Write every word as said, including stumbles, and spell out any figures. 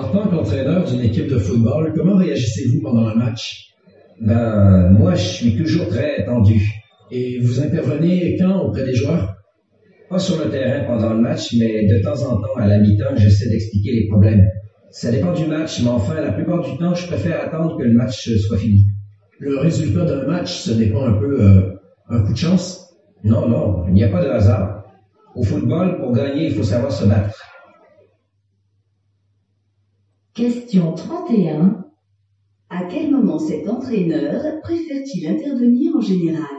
En tant qu'entraîneur d'une équipe de football, comment réagissez-vous pendant un match? Ben, moi, je suis toujours très tendu. Et vous intervenez quand auprès des joueurs? Pas sur le terrain pendant le match, mais de temps en temps, à la mi-temps, j'essaie d'expliquer les problèmes. Ça dépend du match, mais enfin, la plupart du temps, je préfère attendre que le match soit fini. Le résultat d'un match, ce n'est pas un peu euh, un coup de chance? Non, non, il n'y a pas de hasard. Au football, pour gagner, il faut savoir se battre. Question trente et un. À quel moment cet entraîneur préfère-t-il intervenir en général?